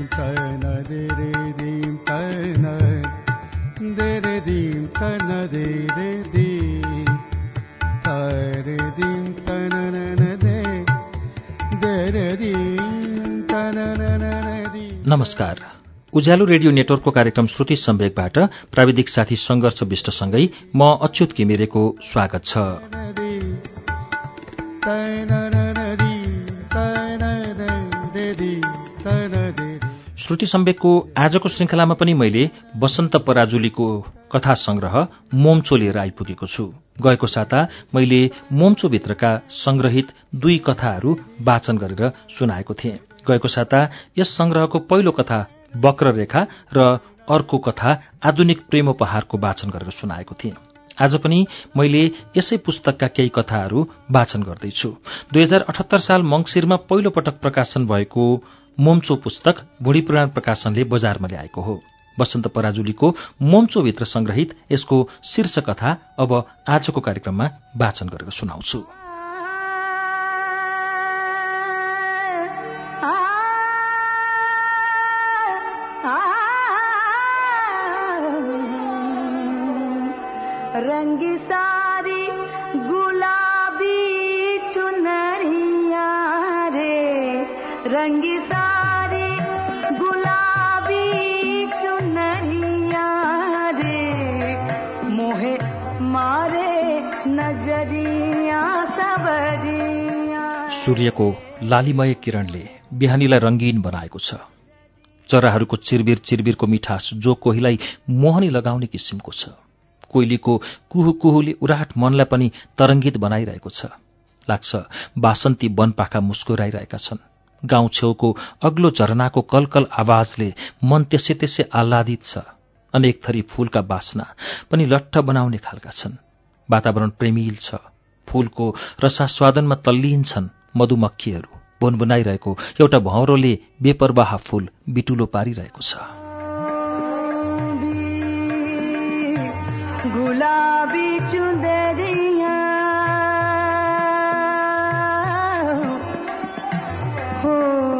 नमस्कार। उज्यालो रेडियो नेटवर्कको कार्यक्रम श्रुति सम्वेकबाट प्राविधिक साथी संघर्ष विष्टसँगै म अच्युत घिमिरेको स्वागत छ। श्रुति सम्वेकको आजको श्रृङ्खलामा पनि मैले वसन्त पराजुलीको कथा संग्रह मोम्चो लिएर आइपुगेको छु। गएको साता मैले मोम्चोभित्रका संग्रहित 2 कथाहरू वाचन गरेर सुनाएको थिएँ। गएको साता यस संग्रहको पहिलो कथा वक्ररेखा र अर्को कथा आधुनिक प्रेमोपहारको वाचन गरेर सुनाएको थिएँ। आज पनि मैले यसै पुस्तकका केही कथाहरू वाचन गर्दैछु। 2078 साल मंगिरमा पहिलो पटक प्रकाशन भएको मोम्चो पुस्तक बुढीपुराण प्रकाशनले बजारमा ल्याएको हो। वसन्त पराजुलीको मोम्चोभित्र संग्रहित यसको शीर्ष कथा अब आजको कार्यक्रममा वाचन गरेर सुनाउँछु। रंगी सारी गुलाबी चुनरिया रे, रंगी सारी गुलाबी चुनरिया रे, मोहे मारे नजरिया सबरिया। सूर्यको लालीमय किरणले बिहानीलाई रंगीन बनाएको छ। चराहरूको चिरबिर चिरबिरको मिठास जो कोहीलाई मोहनी लगाउने किसिमको छ। कोइलीको कुहु कुहुले उराट मनलाई पनि तरंगित बनाइरहेको छ। लाग्छ बासन्ती वनपाखा मुस्कुराइरहेका छन्। गाउँ छेउको अग्लो झरनाको कलकल आवाजले मन त्यसै त्यसै आह्लादित छ। अनेक थरी फूलका बासना पनि लट्ठ बनाउने खालका छन्। वातावरण प्रेमिल छ। फूलको रसास्वादनमा तल्लीन छन् मधुमक्खीहरू। बुनबुनाइरहेको एउटा भौरोले बेपरवाह फूल बिटुलो पारिरहेको छ। गुलाबी चुनरिया हो।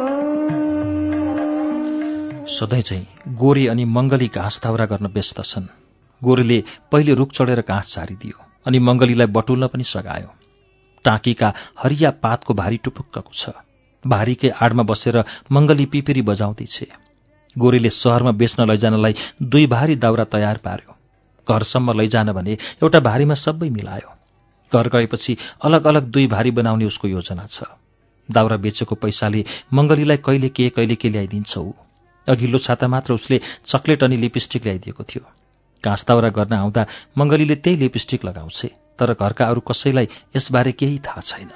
सधैँ चाहिँ गोरे अनि मंगली घाँस दाउरा गर्न व्यस्त छन्। गोरेले पहिले रुख चढेर घाँस झारिदियो अनि मंगलीलाई बटुल्न पनि सघायो। टाँकीका हरिया पातको भारी टुपुक्कको छ। भारीकै आडमा बसेर मंगली पिपिरी बजाउँदैछ। गोरेले शहरमा बेच्न लैजानलाई 2 भारी दाउरा तयार पार्यो। घरसम्म लैजान भने एउटा भारीमा सबै मिलायो। घर गएपछि अलग अलग 2 भारी बनाउने उसको योजना छ। दाउरा बेचेको पैसाले मंगलीलाई कहिले के ल्याइदिन्छ ऊ। अघिल्लो छाता मात्र उसले चकलेट अनि लिपस्टिक ल्याइदिएको थियो। घाँस दाउरा गर्न आउँदा मंगलीले त्यही लिपस्टिक लगाउँछे, तर घरका अरू कसैलाई यसबारे केही थाहा छैन।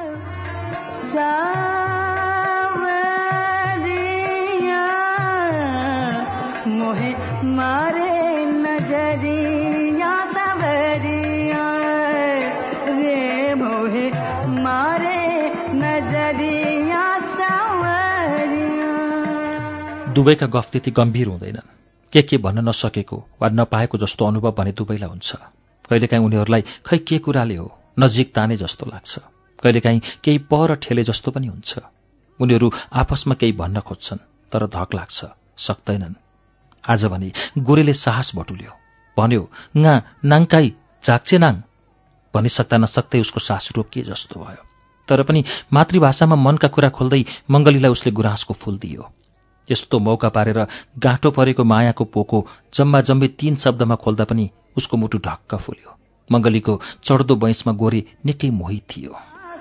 मोहे मारे नजरिया सबरिया रे, मोहे मारे नजरिया सबरिया। दुवैका गफ त्यति गम्भीर हुँदैनन्। के भन्न नसकेको वा नपाएको जस्तो अनुभव भने दुवैलाई हुन्छ। कहिलेकाहीँ उनीहरूलाई खै के कुराले हो नजिक ताने जस्तो लाग्छ। कहिलेकाहीँ केही पर ठेले जस्तो पनि हुन्छ। उनीहरू आपसमा केही भन्न खोज्छन् तर धक लाग्छ, सक्दैनन्। आज भने गोरेले साहस बटुल्यो। भन्यो, "ना नाङकाई जाग्छे नाङ।" भनिसक्दा नसक्दै उसको सास रोकिए जस्तो भयो। तर पनि मातृभाषामा मनका कुरा खोल्दै मंगलीलाई उसले गुराँसको फूल दियो। यस्तो मौका पारेर गाँठो परेको मायाको पोको जम्मा जम्मी 3 शब्दमा खोल्दा पनि उसको मुटु ढक्क फुल्यो। मंगलीको चढ्दो बैंसमा गोरे निकै मोहित थियो।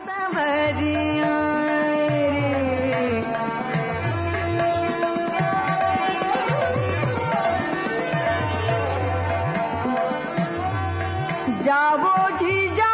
जाओ जी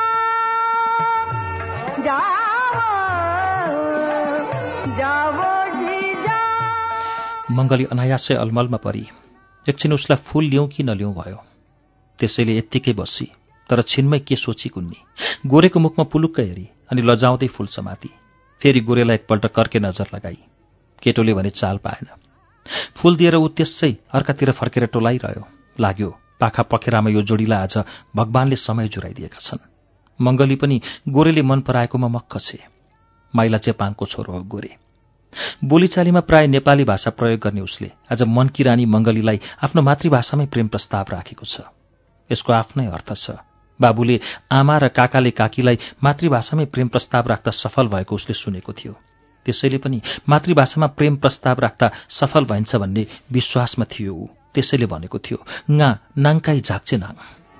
जाओ जी जा। मंगली अनायासै अलमलमा परी। एकछिन उसलाई फूल ल्याउँ कि नल्याउँ भयो। त्यसैले यत्तिकै बसी, तर छिनमै के सोची कुन्नी। गोरेको मुखमा पुलुक्क हेरी अनि लजाउँदै फूल समाती। फेरि गोरेलाई एकपल्ट कर्के नजर लगाई। केटोले भने चाल पाएन। फूल दिएर ऊ त्यसै अर्कातिर फर्केर टोलाइरह्यो। लाग्यो पाखा पखेरामा यो जोडीलाई आज भगवानले समय जुराइदिएका छन्। मंगली पनि गोरेले मन पराएकोमा मक्ख छे। माइला चेपाङको छोरो हो गोरे। बोलीचालीमा प्राय नेपाली भाषा प्रयोग गर्ने उसले आज मनकी रानी मङ्गलीलाई आफ्नो मातृभाषामै प्रेम प्रस्ताव राखेको छ। यसको आफ्नै अर्थ छ। बाबुले आमा र काकाले काकीलाई मातृभाषामै प्रेम प्रस्ताव राख्दा सफल भएको उसले सुनेको थियो। त्यसैले पनि मातृभाषामा प्रेम प्रस्ताव राख्दा सफल भइन्छ भन्ने विश्वासमा थियो ऊ। त्यसैले भनेको थियो, ङा नाङकाई झाक्चे नाङ।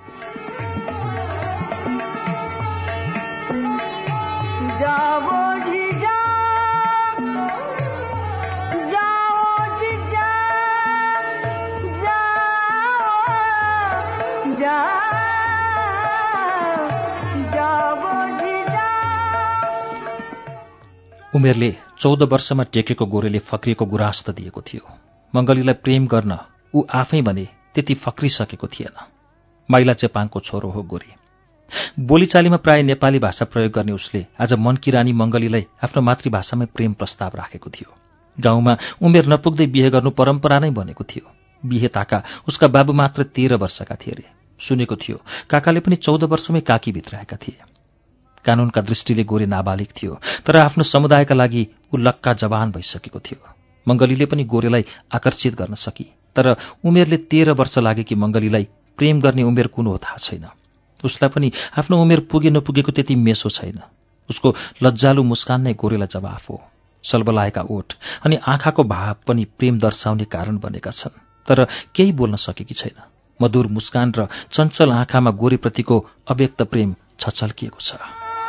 उमेरले 14 वर्षमा टेकेको गोरेले फक्रिएको गुराँस त दिएको थियो। मङ्गलीलाई प्रेम गर्न ऊ आफै भने त्यति फक्रिसकेको थिएन। माइला चेपाङको छोरो हो गोरे। बोलीचालीमा प्राय नेपाली भाषा प्रयोग गर्ने उसले आज मनकी रानी मङ्गलीलाई आफ्नो मातृभाषामै प्रेम प्रस्ताव राखेको थियो। गाउँमा उमेर नपुग्दै बिहे गर्नु परम्परा नै बनेको थियो। बिहे ताका उसका बाबु मात्र 13 वर्षका थिए रे। सुनेको थियो काकाले पनि 14 वर्षमै काकी भित्राएका थिए। कानूनका दृष्टिले गोरे नाबालिग थियो, तर आफ्नो समुदायका लागि ऊ लक्का जवान भइसकेको थियो। मङ्गलीले पनि गोरेलाई आकर्षित गर्न सकी, तर उमेरले 13 वर्ष लागे कि मङ्गलीलाई प्रेम गर्ने उमेर कुन हो थाहा छैन। उसलाई पनि आफ्नो उमेर पुगे नपुगेको त्यति मेसो छैन। उसको लज्जालु मुस्कान नै गोरेलाई जवाफ हो। सलबलाएका ओठ अनि आँखाको भाव पनि प्रेम दर्शाउने कारण बनेका छन्, तर केही बोल्न सकेकी छैन। मधुर मुस्कान र चञ्चल आँखामा गोरेप्रतिको अव्यक्त प्रेम छचल्किएको छ।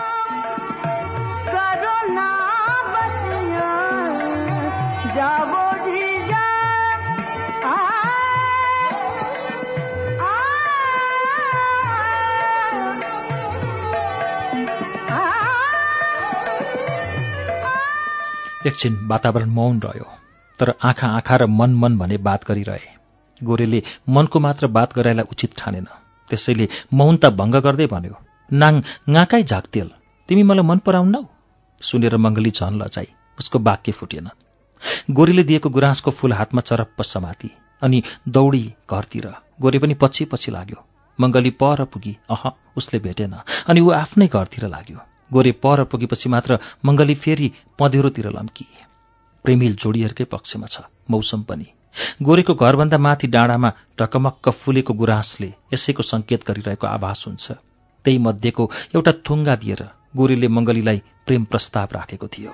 एकछिन वातावरण मौन रह्यो, तर आँखा आँखा र मन मन भने बात गरिरहे। गोरेले मनको मात्र बात गराएलाई उचित ठानेन, त्यसैले मौनता भङ्ग गर्दै भन्यो, नाङ ङाकै झाकतेल, तिमी मलाई मन पराउन्नौ? सुनेर मङ्गली झन लजाई, उसको वाक्य फुटेन। गोरेले दिएको गुराँसको फूल हातमा चरप्प समाती अनि दौडी घरतिर। गोरे पनि पछि पछि लाग्यो। मङ्गली पर पुगी, उसले भेटेन अनि ऊ आफ्नै घरतिर लाग्यो। गोरे पर पुगेपछि मात्र मङ्गली फेरि पँधेरोतिर लम्की। प्रेमिल जोडीहरूकै पक्षमा छ मौसम पनि। गोरेको घरभन्दा माथि डाँडामा ढकमक्क फुलेको गुराँसले यसैको सङ्केत गरिरहेको आभास हुन्छ। त्यही मध्येको एउटा थुङ्गा दिएर गोरेले मङ्गलीलाई प्रेम प्रस्ताव राखेको थियो।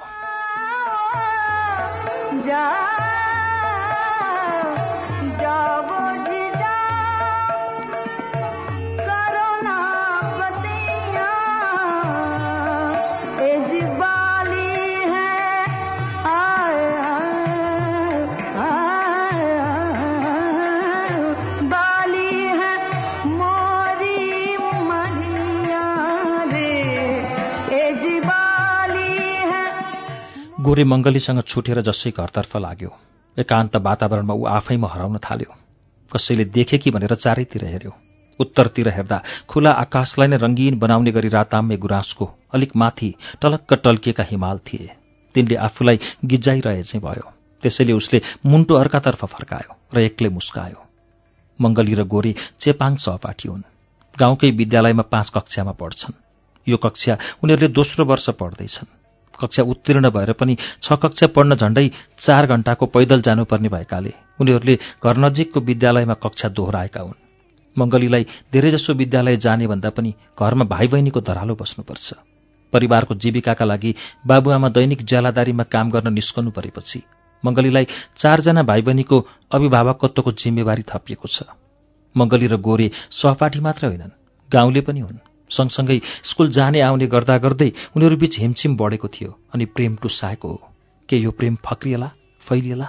गोरे मङ्गलीसँग छुटेर जसै घरतर्फ लाग्यो। एकान्त वातावरणमा ऊ आफैमा हराउन थाल्यो। कसैले देखे कि भनेर चारैतिर हेऱ्यो। उत्तरतिर हेर्दा खुला आकाशलाई नै रङ्गीन बनाउने गरी राताम्य गुराँसको अलिक माथि टलक्क टल्किएका हिमाल थिए। तिनले आफूलाई गिज्जाइरहे चाहिँ भयो। त्यसैले उसले मुन्टो अर्कातर्फ फर्कायो र एक्लै मुस्कायो। मङ्गली र गोरे चेपाङ सहपाठी हुन्। गाउँकै विद्यालयमा 5 कक्षामा पढ्छन्। यो कक्षा उनीहरूले दोस्रो वर्ष पढ्दैछन्। कक्षा उत्तीर्ण भएर पनि 6 कक्षा पढ्न झण्डै 4 घण्टाको पैदल जानुपर्ने भएकाले उनीहरूले घर नजिकको विद्यालयमा कक्षा दोहोऱ्याएका हुन्। मङ्गलीलाई धेरैजसो विद्यालय जाने भन्दा पनि घरमा भाइ बहिनीको धरालो बस्नुपर्छ। परिवारको जीविकाका लागि बाबुआमा दैनिक ज्यालादारीमा काम गर्न निस्कनु परेपछि मङ्गलीलाई 4 जना भाइ बहिनीको अभिभावकत्वको जिम्मेवारी थपिएको छ। मङ्गली र गोरे सहपाठी मात्र होइनन्, गाउँले पनि हुन्। सँगसँगै स्कुल जाने आउने गर्दा गर्दै उनीहरूबीच हिमछिम बढेको थियो अनि प्रेम टुसाएको हो। के यो प्रेम फक्रिएला, फैलिएला?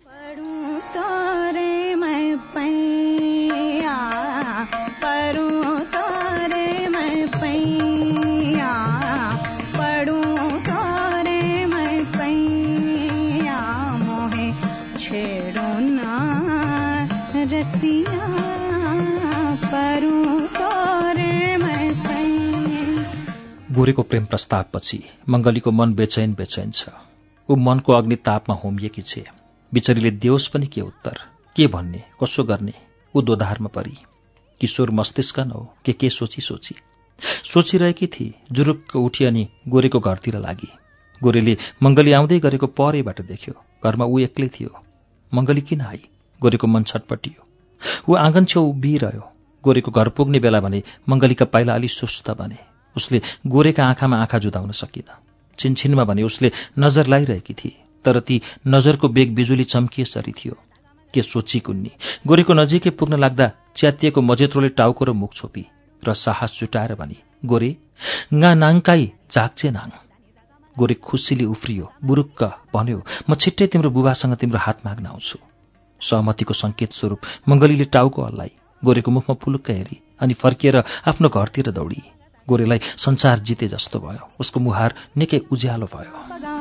गोरेको प्रेम प्रस्तावपछि मङ्गलीको मन बेचैन बेचैन छ। ऊ मनको अग्नितापमा होमिएकी छे। बिचरीले देओस् पनि के उत्तर, के भन्ने, कसो गर्ने? ऊ दोधारमा परी। किशोर मस्तिष्क न हो के सोची सोचिरहेकी थिए। जुरुक्क उठी अनि गोरेको घरतिर लागि। गोरेले मङ्गली आउँदै गरेको परैबाट देख्यो। घरमा ऊ एक्लै थियो। मङ्गली किन आई? गोरेको मन छटपटियो। ऊ आँगन छेउ उभिरह्यो। गोरेको घर पुग्ने बेला भने मङ्गलीका पाइला अलि सुस्त बने। उसले गोरेका आँखामा आँखा जुदाउन सकिन। छिनछिनमा भने उसले नजर लाइरहेकी थिए, तर ती नजरको बेग बिजुली चम्किएसरी थियो। के सोची कुन्नी गोरेको नजिकै पुग्न लाग्दा च्यातिएको मजेत्रोले टाउको र मुख छोपी र साहस जुटाएर भनी, गोरे गा नाङकाई जाग्चे नाङ। गोरे खुसीले उफ्रियो, बुरुक्क भन्यो, म छिट्टै तिम्रो बुबासँग तिम्रो हात माग्न आउँछु। सहमतिको संकेत स्वरूप मङ्गलीले टाउको हल्लाई। गोरेको मुखमा फुलुक्क हेरी अनि फर्किएर आफ्नो घरतिर दौडी। गोरेलाई संसार जिते जस्तो भयो। उसको मुहार निकै उज्यालो भयो।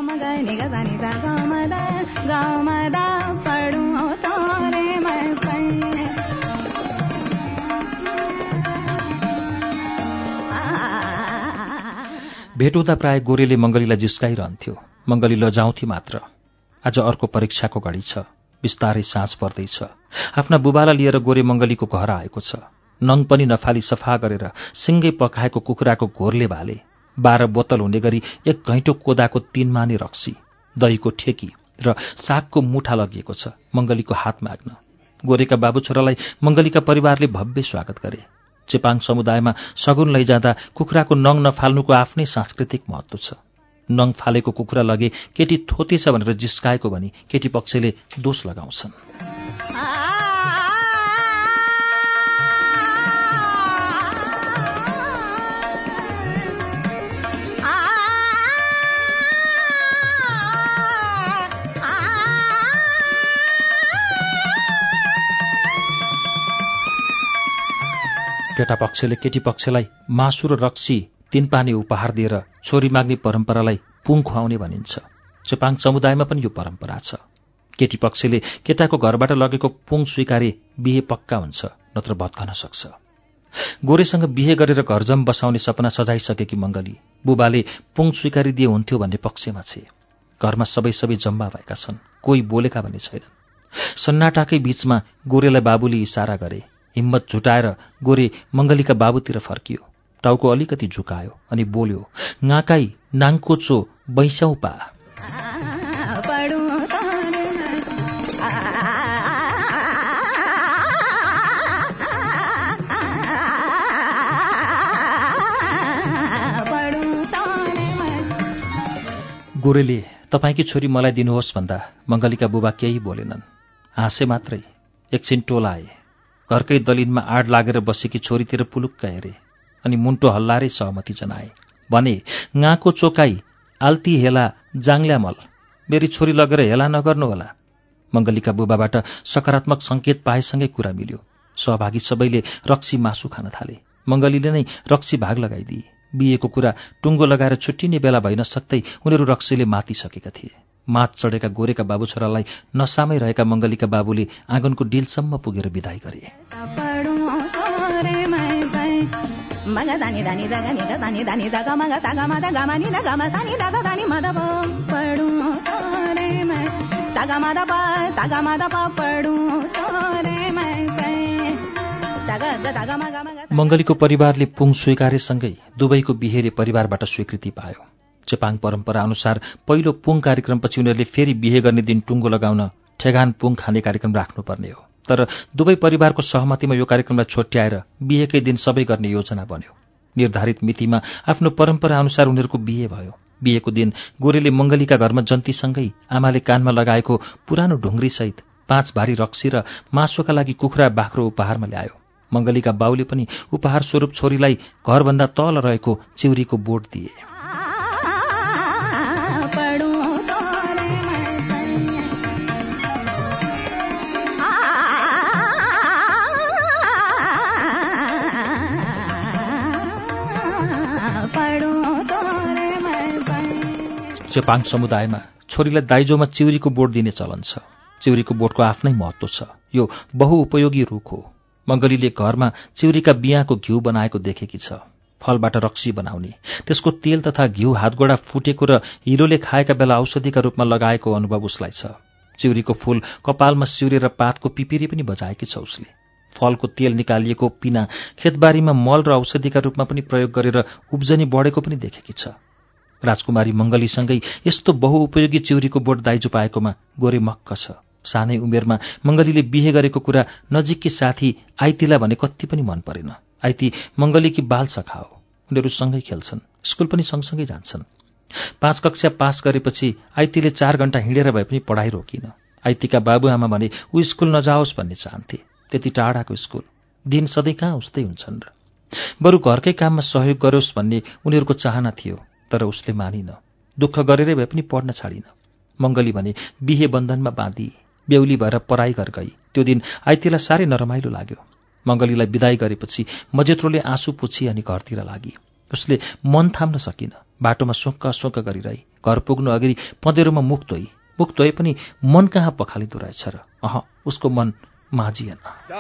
भेट हुँदा प्राय गोरेले मङ्गलीलाई जिस्काइरहन्थ्यो। मङ्गली लजाउँथी मात्र। आज अर्को परीक्षाको घडी छ। बिस्तारै साँझ पर्दैछ। आफ्ना बुबालाई लिएर गोरे मङ्गलीको घर आएको छ। नङ पनि नफाली सफा गरेर सिङ्गै पकाएको कुखुराको घोरले भाले, 12 बोतल हुने गरी 1 घैँटो कोदाको 3 माने रक्सी, दहीको ठेकी र सागको मुठा लगिएको छ मङ्गलीको हात माग्न। गोरेका बाबु छोरालाई मङ्गलीका परिवारले भव्य स्वागत गरे। चेपाङ समुदायमा सगुन लैजाँदा कुखुराको नङ नफाल्नुको आफ्नै सांस्कृतिक महत्त्व छ। नङ फालेको कुखुरा लगे केटी थोती छ भनेर जिस्काएको भनी केटी पक्षले दोष लगाउँछन्। केटा पक्षले केटी पक्षलाई मासु र रक्सी 3 पानी उपहार दिएर छोरी माग्ने परम्परालाई पुङ खुवाउने भनिन्छ। चेपाङ समुदायमा पनि यो परम्परा छ। केटी पक्षले केटाको घरबाट लगेको पुङ स्वीकारे बिहे पक्का हुन्छ, नत्र भत्कन सक्छ। गोरेसँग बिहे गरेर घरजम बसाउने सपना सजाइसकेकी मङ्गली बुबाले पुङ स्वीकारिदिए हुन्थ्यो भन्ने पक्षमा छे। घरमा सबै जम्मा भएका छन्। कोही बोलेका भन्ने छैनन्। सन्नाटाकै बीचमा गोरेलाई बाबुले इसारा गरे। हिम्मत जुटाएर गोरे मङ्गलीका बाबुतिर फर्कियो। टाउको अलिकति झुकायो अनि बोल्यो, नाकाई नाङकोचो बैस्याउ पा। गोरेले तपाईकी छोरी मलाई दिनुहोस् भन्दा मङ्गलीका बुबा केही बोलेनन्। हाँसे मात्रै। एकछिन टोलाए। घरकै दलिनमा आड लागेर बसेकी छोरीतिर पुलुक्क हेरे अनि मुन्टो हल्लारै सहमति जनाए। भने, ङाको चोकाई आल्ती हेला जाङ्ल्यामल, मेरी छोरी लगेर हेला नगर्नुहोला। मङ्गलीका बुबाबाट सकारात्मक संकेत पाएसँगै कुरा मिल्यो। सहभागी सबैले रक्सी मासु खान थाले। मङ्गलीले नै रक्सी भाग लगाइदिए। बिहेको कुरा टुङ्गो लगाएर छुट्टिने बेला भइन सक्दै उनीहरू रक्सीले मातिसकेका थिए। मात चढेका गोरेका बाबु छोरालाई नसामै रहेका मङ्गलीका बाबुले आँगनको डिलसम्म पुगेर विदाई गरे। मङ्गलीको परिवारले पुङ स्वीकारेसँगै दुवैको बिहेले परिवारबाट स्वीकृति पायो। चेपाङ परम्परा अनुसार पहिलो पुङ कार्यक्रमपछि उनीहरूले फेरि बिहे गर्ने दिन टुङ्गो लगाउन ठेगान पुङ खाने कार्यक्रम राख्नुपर्ने हो। तर दुवै परिवारको सहमतिमा यो कार्यक्रमलाई छोट्याएर बिहेकै दिन सबै गर्ने योजना बन्यो। निर्धारित मितिमा आफ्नो परम्परा अनुसार उनीहरूको बिहे भयो। बिहेको दिन गोरेले मङ्गलीका घरमा जन्तीसँगै आमाले कानमा लगाएको पुरानो ढुङ्ग्रीसहित 5 भारी रक्सी र मासुका लागि कुखुरा बाख्रो उपहारमा ल्यायो। मङ्गलीका बाउले पनि उपहार स्वरूप छोरीलाई घरभन्दा तल रहेको चिउरीको बोट दिए। चेपाङ समुदायमा छोरीलाई दाइजोमा चिउरीको बोट दिने चलन छ। चिउरीको बोटको आफ्नै महत्त्व छ। यो बहुउपयोगी रुख हो। मङ्गलीले घरमा चिउरीका बियाको घिउ बनाएको देखेकी छ। फलबाट रक्सी बनाउने, त्यसको तेल तथा घिउ हातगोडा फुटेको र हिरोले खाएका बेला औषधिका रूपमा लगाएको अनुभव उसलाई छ। चिउरीको फूल कपालमा सिउरेर पातको पिपिरी पनि बजाएकी छ उसले। फलको तेल निकालिएको पिना खेतबारीमा मल र औषधिका रूपमा पनि प्रयोग गरेर उब्जनी बढेको पनि देखेकी छ। राजकुमारी मङ्गलीसँगै यस्तो बहुउपयोगी चिउरीको बोट दाइजो पाएकोमा गोरे मक्क छ। सानै उमेरमा मङ्गलीले बिहे गरेको कुरा नजिककी साथी आइतीलाई भने कति पनि मन परेन। आइती मङ्गलीकी बाल सखा हो। उनीहरू सँगै खेल्छन्, स्कुल पनि सँगसँगै जान्छन्। 5 कक्षा पास गरेपछि आइतीले 4 घण्टा हिँडेर भए पनि पढाइ रोकिन। आइतीका बाबुआमा भने ऊ स्कुल नजाओस् भन्ने चाहन्थे। त्यति टाढाको स्कुल, दिन सधैँ कहाँ उस्तै हुन्छन् र। बरु घरकै काममा सहयोग गरोस् भन्ने उनीहरूको चाहना थियो, तर उसले मानिन। दुःख गरेरै भए पनि पढ्न छाडिन। मङ्गली भने बिहे बन्धनमा बाँधी बेहुली भएर पराई घर गई। त्यो दिन आइतीलाई साह्रै नरमाइलो लाग्यो। मङ्गलीलाई विदाई गरेपछि मजेत्रोले आँसु पुछी अनि घरतिर लागि। उसले मन थाम्न सकिन। बाटोमा सोक्क गरिरही घर पुग्नु अघि पँधेरोमा मुख धोए पनि मन कहाँ पखालिँदो रहेछ र। उसको मन माझिएन।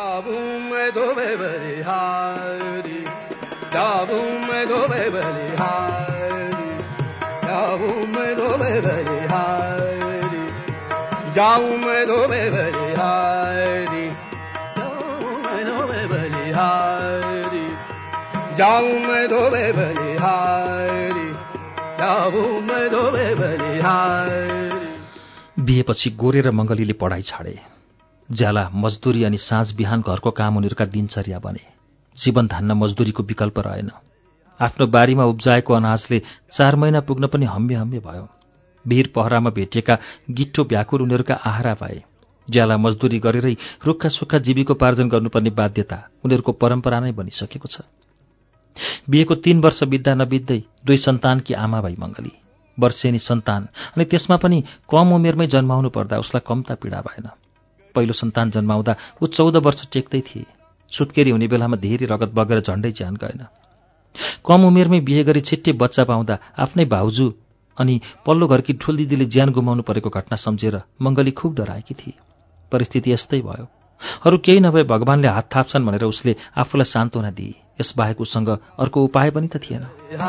बिहेपछि गोरे र मङ्गलीले पढाइ छाडे। ज्याला मजदुरी अनि साँझ बिहान घरको काम उनीहरूका दिनचर्या बने। जीवन धान्न मजदुरीको विकल्प रहेन। आफ्नो बारीमा उब्जाएको अनाजले 4 महिना पुग्न पनि हम्मे भयो। भिर पहरामा भेटिएका गिट्ठो भ्याकुर उनीहरूका आहारा भए। ज्याला मजदुरी गरेरै रुखा सुक्खा जीविकोपार्जन गर्नुपर्ने बाध्यता उनीहरूको परम्परा नै बनिसकेको छ। बिहेको 3 वर्ष बित्दा नबित्दै 2 सन्तानकी आमा भई मङ्गली। वर्षेनी सन्तान अनि त्यसमा पनि कम उमेरमै जन्माउनु पर्दा उसलाई कम्ता पीडा भएन। पहिलो सन्तान जन्माउँदा ऊ 14 वर्ष टेक्दै थिए। सुत्केरी हुने बेलामा धेरै रगत बगेर झण्डै ज्यान गएन। कम उमेरमै बिहे गरी छिट्टै बच्चा पाउँदा आफ्नै भाउजू अनि पल्लो घरकी ठुल दिदीले ज्यान गुमाउनु परेको घटना सम्झेर मङ्गली खुब डराएकी थिए। परिस्थिति यस्तै भयो। अरू केही नभए भगवानले हात थाप्छन् भनेर उसले आफूलाई सान्त्वना दिए। यसबाहेक उसँग अर्को उपाय पनि त थिएन।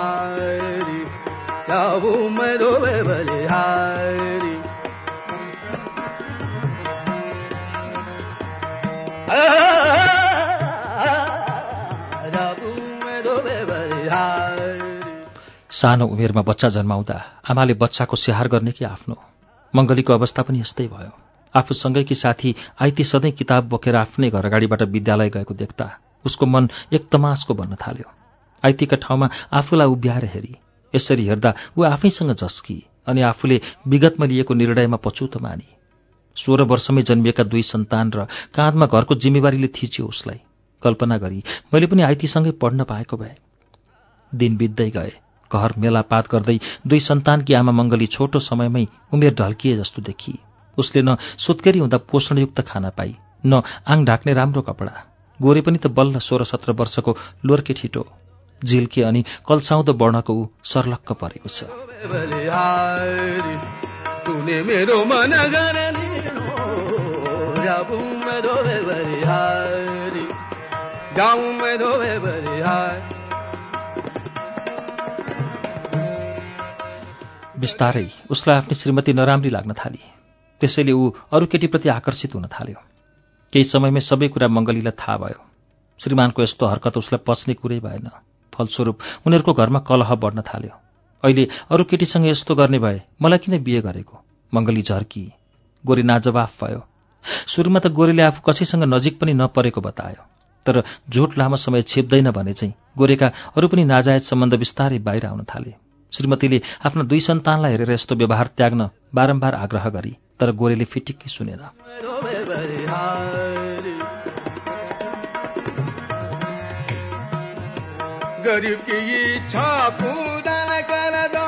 सानो उमेरमा बच्चा जन्माउँदा आमाले बच्चाको स्याहार गर्ने कि आफ्नो। मङ्गलीको अवस्था पनि यस्तै भयो। आफूसँगैकी साथी आइती सधैँ किताब बोकेर आफ्नै घर अगाडिबाट विद्यालय गएको देख्दा उसको मन एक तमासको बन्न थाल्यो। आइतीका ठाउँमा आफूलाई उभ्याएर हेरी। यसरी हेर्दा ऊ आफैसँग झस्की अनि आफूले विगतमा लिएको निर्णयमा पछुतो मानी। 16 वर्षमै जन्मिएका 2 सन्तान र काँधमा घरको जिम्मेवारीले थिच्यो उसलाई। कल्पना गरी मैले पनि आइतीसँगै पढ्न पाएको भए। दिन बित्दै गए। घर मेलापात गर्दै 2 सन्तानकी आमा मङ्गली छोटो समयमै उमेर ढल्किए जस्तो देखी। उसले न सुत्केरी हुँदा पोषणयुक्त खाना पाई, न आङ ढाक्ने राम्रो कपडा। गोरे पनि त बल्ल 16-17 वर्षको लोर्के ठिटो, झिल्के अनि कल्साउँदो वर्णको ऊ सर्लक्क परेको छ। बिस्तारै उसलाई आफ्नी श्रीमती नराम्री लाग्न थाली। त्यसैले ऊ अरू केटीप्रति आकर्षित हुन थाल्यो। केही समयमै सबै कुरा मङ्गलीलाई थाहा भयो। श्रीमानको यस्तो हरकत उसलाई पच्ने कुरै भएन। फलस्वरूप उनीहरूको घरमा कलह बढ्न थाल्यो। अहिले अरू केटीसँग यस्तो गर्ने भए मलाई किन बिहे गरेको? मङ्गली झर्की। गोरे नाजवाफ भयो। सुरुमा त गोरेले आफू कसैसँग नजिक पनि नपरेको बतायो। तर झुट लामो समय छिप्दैन भने चाहिँ गोरेका अरू पनि नाजायज सम्बन्ध बिस्तारै बाहिर आउन थाले। श्रीमतीले आफ्ना 2 सन्तानलाई हेरेर यस्तो व्यवहार त्याग्न बारम्बार आग्रह गरी, तर गोरेले फिटिक्कै सुनेन। गरीब की इच्छा पूरा कर दो,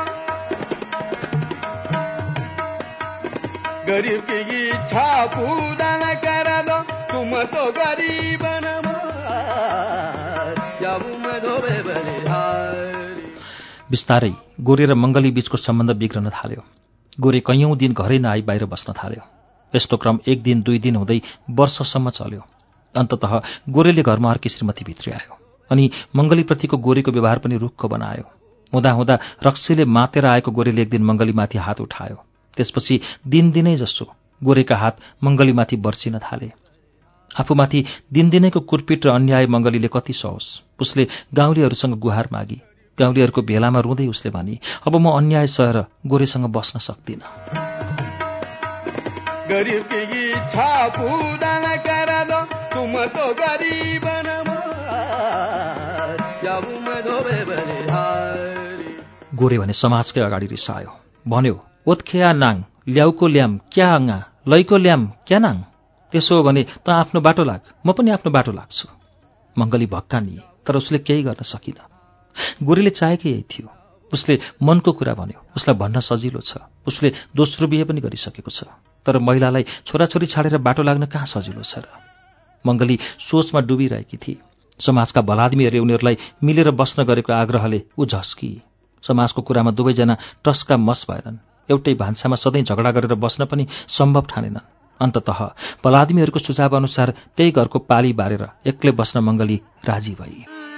गरीब की इच्छा पूरा कर दो, तुम तो गरीब बिस्तारै गोरे र मङ्गली बीचको सम्बन्ध बिग्रन थाल्यो। गोरे कैयौं दिन घरै नआई बाहिर बस्न थाल्यो। यस्तो क्रम 1 दिन 2 दिन हुँदै वर्षसम्म चल्यो। अन्ततः गोरेले घरमा अर्की श्रीमती भित्री आयो अनि मङ्गलीप्रतिको गोरेको व्यवहार पनि रुखको बनायो। हुँदा रक्सीले मातेर आएको गोरेले एक दिन मङ्गलीमाथि हात उठायो। त्यसपछि दिनदिनै जसो गोरेका हात मङ्गलीमाथि बर्सिन थाले। आफूमाथि दिनदिनैको कुरपिट र अन्याय मङ्गलीले कति सहोस्। उसले गाउँलेहरूसँग गुहार मागी। गाउँलेहरूको भेलामा रुँदै उसले भनी, अब म अन्याय सहेर गोरेसँग बस्न सक्दिनँ। गोरे भने समाजकै अगाडि रिसायो, भन्यो, ओत्खेया नाङ, ल्याउको ल्याम क्या अङ्गा, लैको ल्याम क्या नाङ? त्यसो हो भने त आफ्नो बाटो लाग, म पनि आफ्नो बाटो लाग्छु। मङ्गली भक्कानिए, तर उसले केही गर्न सकिन। गोरेले चाहेकै यही थियो। उसले मनको कुरा भन्यो, उसलाई भन्न सजिलो छ। उसले दोस्रो बिहे पनि गरिसकेको छ, तर महिलालाई छोराछोरी छाडेर बाटो लाग्न कहाँ सजिलो छ र? मङ्गली सोचमा डुबिरहेकी थिए। समाजका भलादमीहरूले उनीहरूलाई मिलेर बस्न गरेको आग्रहले ऊ झस्की। समाजको कुरामा दुवैजना टस्का मस भएनन्। एउटै भान्सामा सधैँ झगडा गरेर बस्न पनि सम्भव ठानेनन्। अन्ततः भलादमीहरूको सुझाव अनुसार त्यही घरको पाली बारेर एक्लै बस्न मङ्गली राजी भई।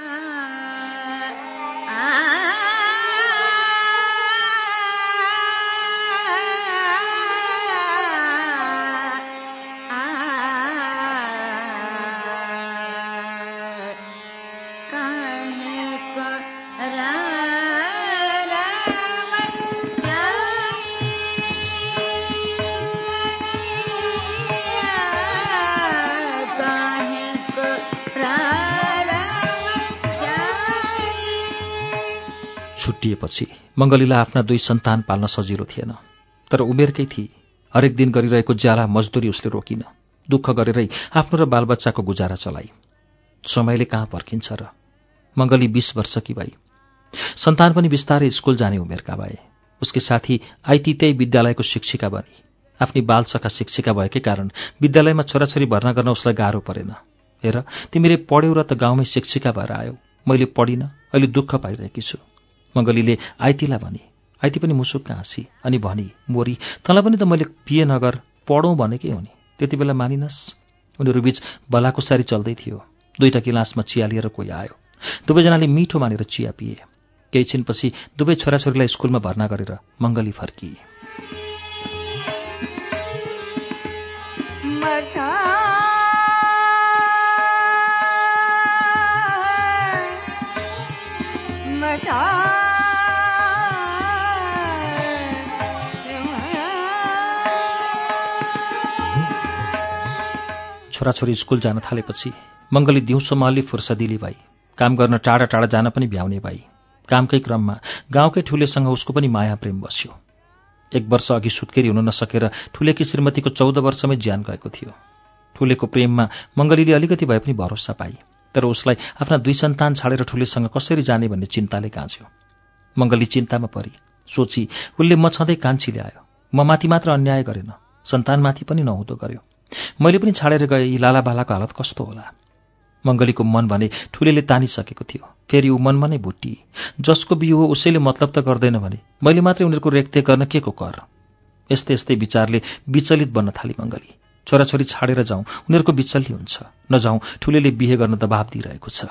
छुट्टिएपछि मङ्गलीलाई आफ्ना 2 सन्तान पाल्न सजिलो थिएन, तर उमेरकै थिए। हरेक दिन गरिरहेको ज्याला मजदुरी उसले रोकिन। दुःख गरेरै आफ्नो र बालबच्चाको गुजारा चलाई। समयले कहाँ पर्खिन्छ र? मङ्गली 20 वर्षकी भई। सन्तान पनि बिस्तारै स्कुल जाने उमेरका भए। उसकी साथी आइती त्यही विद्यालयको शिक्षिका बनी। आफ्नी बालसखा शिक्षिका भएकै कारण विद्यालयमा छोराछोरी भर्ना गर्न उसलाई गाह्रो परेन। हेर, तिमीले पढ्यौ र त गाउँमै शिक्षिका भएर आयौ। मैले पढिन, अहिले दुःख पाइरहेकी छु। मङ्गलीले आइतीलाई भनी। आइती पनि मुसुक्क हाँसी अनि भनी, मोरी, तँलाई पनि त मैले बिहे नगर, पढौँ भनेकै हो नि। त्यति बेला मानिनस्? उनीहरू बीच बलाकुसारी चल्दै थियो। 2टा गिलासमा चिया लिएर कोही आयो। दुवैजनाले मिठो मानेर चिया पिए। केही छिनपछि दुवै छोराछोरीलाई स्कुलमा भर्ना गरेर मङ्गली फर्किए। छोराछोरी स्कुल जान थालेपछि मङ्गली दिउँसोमा अलि फुर्सदिली भई। काम गर्न टाढा टाढा जान पनि भ्याउने भई। कामकै क्रममा गाउँकै ठुलेसँग उसको पनि माया प्रेम बस्यो। 1 वर्ष अघि सुत्केरी हुन नसकेर ठुलेकी श्रीमतीको 14 वर्षमै ज्यान गएको थियो। ठुलेको प्रेममा मङ्गलीले अलिकति भए पनि भरोसा पाई, तर उसलाई आफ्ना 2 सन्तान छाडेर ठुलेसँग कसरी जाने भन्ने चिन्ताले गाँच्यो। मङ्गली चिन्तामा परी। सोची, उसले म छँदै कान्छी ल्यायो। म माथि मात्र अन्याय गरेन, सन्तानमाथि पनि नहुँदो गर्यो। मैले पनि छाडेर गए यी लालाबालाको हालत कस्तो होला? मङ्गलीको मन भने ठुलेले तानिसकेको थियो। फेरि ऊ मनमा नै भुट्टी। जसको बिहे हो उसैले मतलब त गर्दैन भने मैले मात्रै उनीहरूको रेखदेख गर्न के को कर? यस्तै यस्तै विचारले विचलित बन्न थाली मङ्गली। छोराछोरी छाडेर जाउँ, उनीहरूको विचल्ली हुन्छ। नजाउँ, ठुलेले बिहे गर्न दबाब दिइरहेको छ।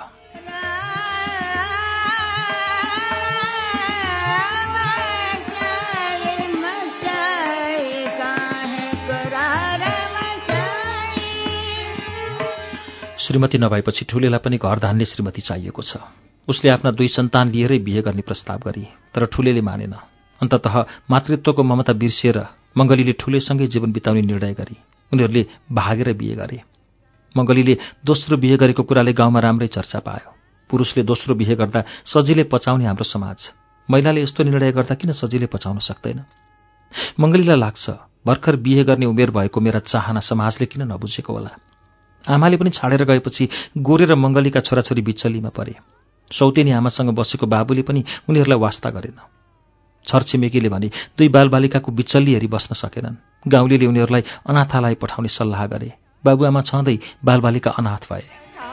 श्रीमती नभएपछि ठुलेलाई पनि घर धान्ने श्रीमती चाहिएको छ। उसले आफ्ना 2 सन्तान लिएरै बिहे गर्ने प्रस्ताव गरी, तर ठुलेले मानेन। अन्ततः मातृत्वको ममता बिर्सिएर मङ्गलीले ठुलेसँगै जीवन बिताउने निर्णय गरी उनीहरूले भागेर बिहे गरे। मङ्गलीले दोस्रो बिहे गरेको कुराले गाउँमा राम्रै चर्चा पायो। पुरुषले दोस्रो बिहे गर्दा सजिलै पचाउने हाम्रो समाज महिलाले यस्तो निर्णय गर्दा किन सजिलै पचाउन सक्दैन? मङ्गलीलाई लाग्छ, भर्खर बिहे गर्ने उमेर भएको मेरा चाहना समाजले किन नबुझेको होला? आमाले पनि छाडेर गएपछि गोरे र मङ्गलीका छोराछोरी बिचल्लीमा परे। सौतेनी आमासँग बसेको बाबुले पनि उनीहरूलाई वास्ता गरेन। छरछिमेकीले भने 2 बालबालिकाको बिचल्ली हेरी बस्न सकेनन्। गाउँलेले उनीहरूलाई अनाथालय पठाउने सल्लाह गरे। बाबुआमा छँदै बालबालिका अनाथ भए।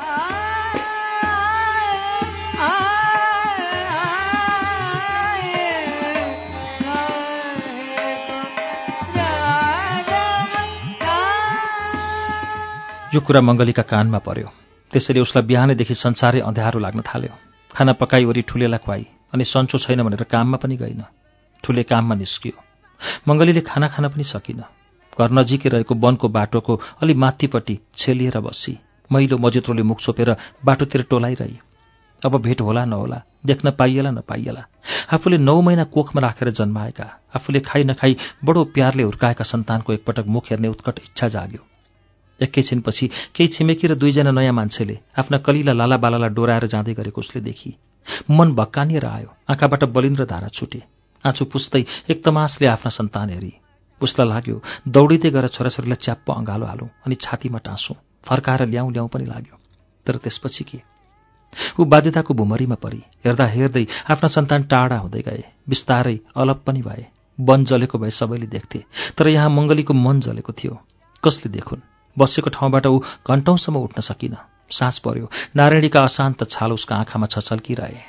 यो कुरा मङ्गलीका कानमा पर्यो। त्यसैले उसलाई बिहानैदेखि संसारै अँध्यारो लाग्न थाल्यो। खाना पकाई वरी ठुलेलाई खुवाई अनि सन्चो छैन भनेर काममा पनि गइन। ठुले काममा निस्कियो। मङ्गलीले खाना खान पनि सकिन। घर नजिकै रहेको वनको बाटोको अलि माथिपट्टि छेलिएर बसी मैलो मजित्रोले मुख छोपेर बाटोतिर टोलाइरही। अब भेट होला नहोला, देख्न पाइएला नपाइएला। आफूले 9 महिना कोखमा राखेर जन्माएका, आफूले खाइ नखाई बडो प्यारले हुर्काएका सन्तानको एकपटक मुख हेर्ने उत्कट इच्छा जाग्यो। एकैछिनपछि केही छिमेकी र 2 जना नयाँ मान्छेले आफ्ना कलिला लालाबालालाई डोराएर जाँदै गरेको उसले देखी। मन भक्कानिएर आयो, आँखाबाट बलिन्द्र धारा छुटे। आँचु पुस्दै एक तमासले आफ्ना सन्तान हेरी। उसलाई लाग्यो दौडिँदै गएर छोराछोरीलाई च्याप्प अँगालो हालौँ अनि छातीमा टाँसौँ, फर्काएर ल्याउँ पनि लाग्यो। तर त्यसपछि के? ऊ बाध्यताको भुमरीमा परी। हेर्दा हेर्दै आफ्ना सन्तान टाढा हुँदै गए, बिस्तारै अलप पनि भए। वन जलेको भए सबैले देख्थे, तर यहाँ मङ्गलीको मन जलेको थियो। कसले देखुन्? बसेको ठाउँबाट ऊ घन्टौँसम्म उठ्न सकिन। सास पर्यो, नारायणीका अशान्त छाल उसका आँखामा छछल्किरहे।